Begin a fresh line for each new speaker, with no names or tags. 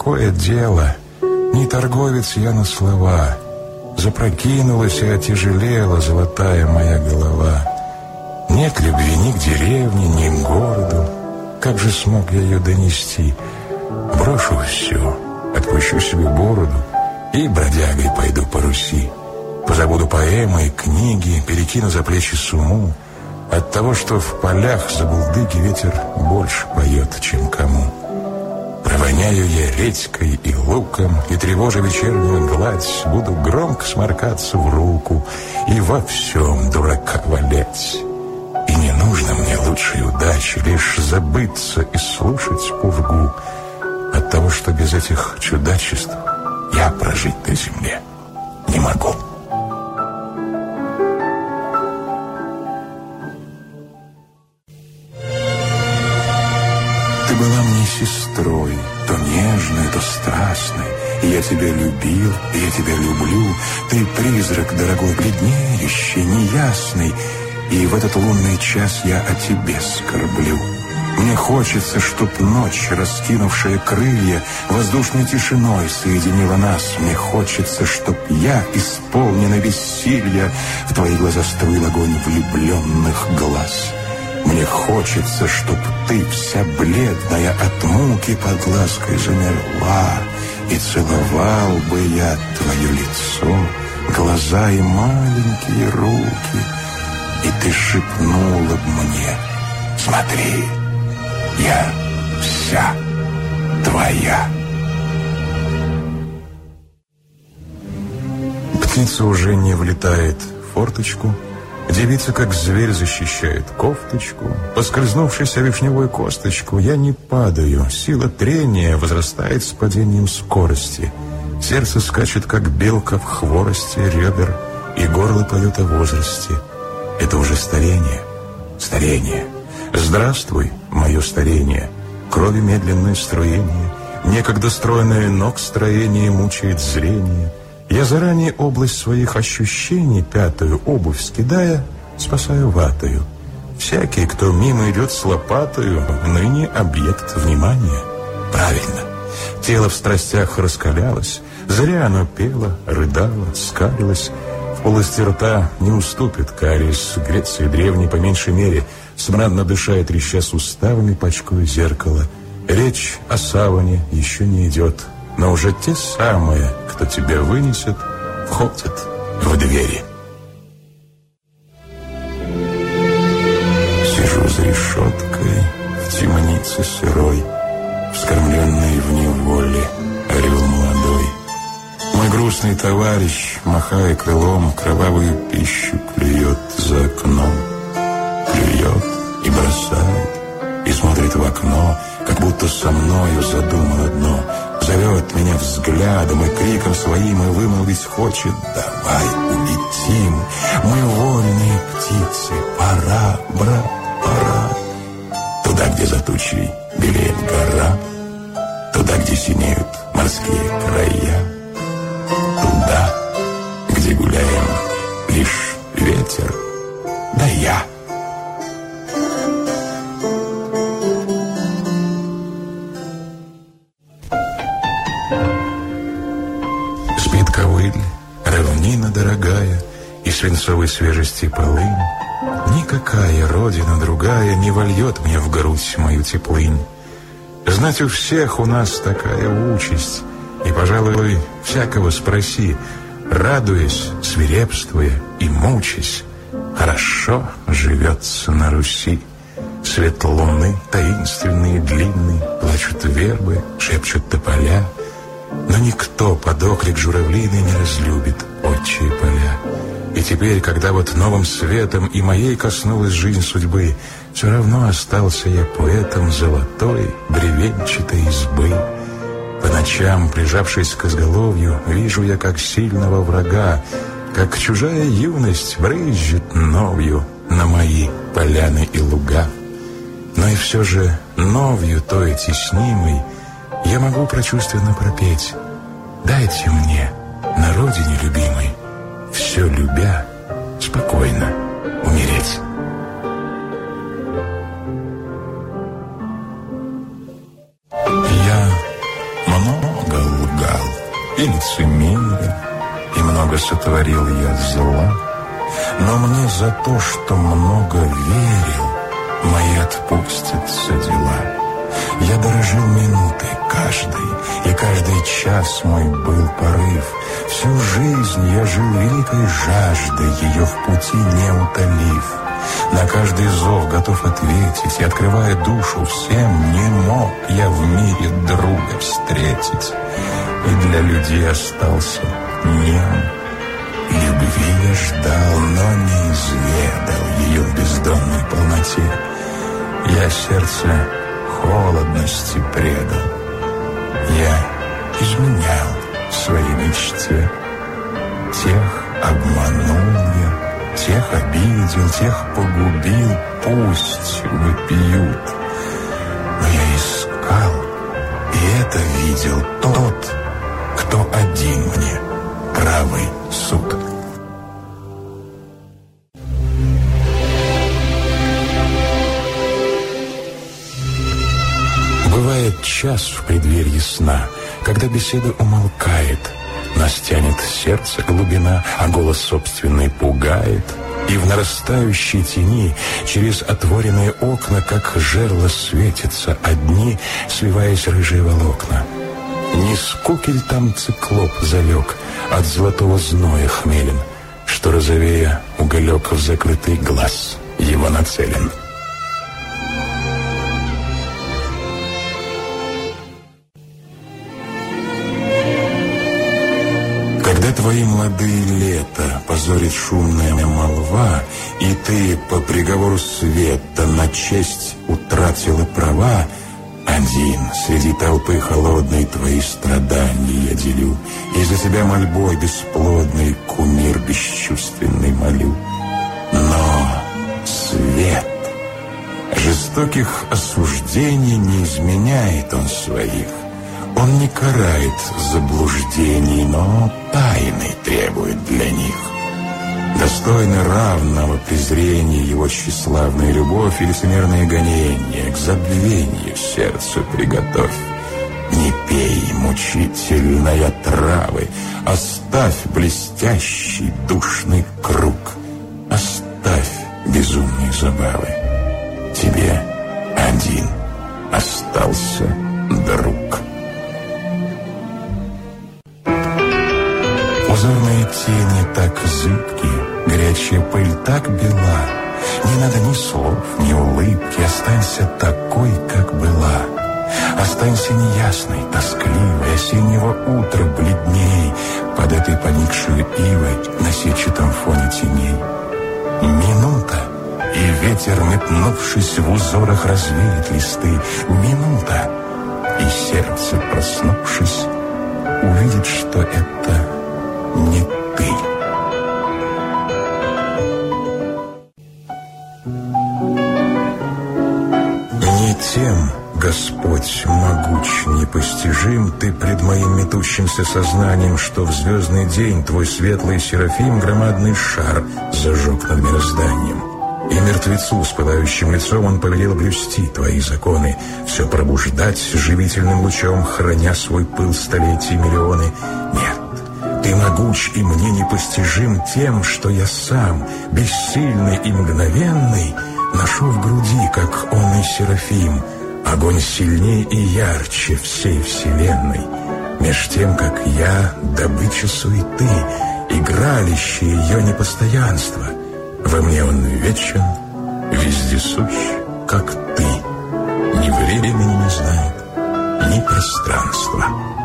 такое дело. Не торговец я на слова. Запрокинулась и отяжелела золотая моя голова. Нет любви ни к деревне, ни к городу. Как же смог я ее донести? Брошу все, отпущу себе бороду и бродягой пойду по Руси. Позабуду поэмы и книги, перекину за плечи сумму. От того, что в полях за булдыги ветер больше поет, чем кому. Провоняю я редькой и луком, и, тревожа вечернюю гладь, буду громко сморкаться в руку и во всем дурака валять. И не нужно мне лучшей удачи, лишь забыться и слушать пургу от того, что без этих чудачеств я прожить на земле не могу. Ты была мне сестрой, то нежной, то страстной, и я тебя любил, и я тебя люблю. Ты призрак, дорогой, бледнеющий, неясный, и в этот лунный час я о тебе скорблю. Мне хочется, чтоб ночь, раскинувшая крылья, воздушной тишиной соединила нас. Мне хочется, чтоб я, исполненный бессилья, в твои глаза струил огонь влюбленных глаз. Мне хочется, чтоб ты, вся бледная от муки, под лаской замерла, и целовал бы я твое лицо, глаза и маленькие руки, и ты шепнула б мне: смотри, я вся твоя. Птица уже не влетает в форточку. Девица, как зверь, защищает кофточку. Поскользнувшись о вишневую косточку, я не падаю. Сила трения возрастает с падением скорости. Сердце скачет, как белка в хворосте ребер, и горло поет о возрасте. Это уже старение. Старение. Здравствуй, мое старение. Крови медленное струение. Некогда стройное ног строение мучает зрение. Я заранее область своих ощущений, пятую обувь скидая, спасаю ватою. Всякий, кто мимо идет с лопатою, ныне объект внимания. Правильно. Тело в страстях раскалялось, зря оно пело, рыдало, скалилось. В полости рта не уступит кариес Греции древней по меньшей мере. Смрадно дыша и треща суставами, пачкаю зеркало. Речь о саване еще не идет, но уже те самые, кто тебя вынесет, входят в двери. Сижу за решеткой в темнице сырой, вскормленный в неволе орел молодой. Мой грустный товарищ, махая крылом, кровавую пищу клюет за окном. Клюет и бросает, и смотрит в окно, как будто со мною задумал одно. Зовет меня взглядом и криком своим, и вымолвить хочет: давай улетим, мы вольные птицы, пора, брат, пора. Туда, где за тучей белеет гора, туда, где синеют морские края, туда, где гуляем лишь ветер да я. Спит ковыль, равнина дорогая, и свинцовой свежести полынь. Никакая родина другая не вольет мне в грудь мою теплынь. Знать у всех у нас такая участь, и, пожалуй, всякого спроси, радуясь, свирепствуя и мучаясь, хорошо живется на Руси. Свет луны таинственный и длинный, плачут вербы, шепчут тополя, но никто под оклик журавлиный не разлюбит отчие поля. И теперь, когда вот новым светом и моей коснулась жизнь судьбы, все равно остался я поэтом золотой бревенчатой избы. По ночам, прижавшись к изголовью, вижу я, как сильного врага, как чужая юность брызжет новью на мои поляны и луга. Но и все же новью той теснимой я могу прочувственно пропеть: дайте мне, на родине любимой, все любя, спокойно умереть. Я много и лицемерен, и много сотворил я зла. Но мне за то, что много верил, мои отпустятся дела. Я дорожил минутой каждой, и каждый час мой был порыв. Всю жизнь я жил великой жаждой, ее в пути не утолив. На каждый зов готов ответить, и, открывая душу всем, не мог я в мире друга встретить. И для людей остался нем. Любви я ждал, но не изведал ее в бездонной полноте. Я сердце холодности предал, я изменял своей мечте. Тех обманул я, тех обидел, тех погубил, пусть вопиют. Но я искал, и это видел тот, кто один мне правый суд. Бывает час в преддверии сна, когда беседа умолкает, нас тянет сердце глубина, а голос собственный пугает. И в нарастающей тени через отворенные окна, как жерла, светятся одни, сливаясь рыжие волокна. Не скукель там циклоп залег, от золотого зноя хмелен, что розовея уголек в закрытый глаз его нацелен. Когда твои молодые лета позорит шумная молва, и ты по приговору света на честь утратила права, один среди толпы холодной твои страдания я делю, и за тебя мольбой бесплодный кумир бесчувственный молю. Но свет жестоких осуждений не изменяет он своих. Он не карает заблуждений, но тайны требует для них. Достойно равного презрения его тщеславная любовь и лицемерное гонение, к забвению сердце приготовь. Не пей мучительной отравы, оставь блестящий душный круг, оставь безумные забавы. Тебе один остался друг. Узорные тени так зыбки, горячая пыль так бела. Не надо ни слов, ни улыбки, останься такой, как была. Останься неясной, тоскливой, осеннего утра бледней, под этой поникшей ивой на сетчатом фоне теней. Минута, и ветер, метнувшись в узорах, развеет листы. Минута, и сердце, проснувшись, увидит, что это не ты. Не тем, Господь, могуч, непостижим, ты пред моим метущимся сознанием, что в звездный день твой светлый серафим громадный шар зажег над мирозданием. И мертвецу с пылающим лицом он повелел блюсти твои законы, все пробуждать живительным лучом, храня свой пыл столетий миллионы. Нет, ты могуч и мне непостижим тем, что я сам, бессильный и мгновенный, ношу в груди, как он и серафим, огонь сильней и ярче всей вселенной. Меж тем, как я, добыча суеты, игралище ее непостоянства. Во мне он вечен, вездесущ, как ты, ни времени не знает, ни пространства.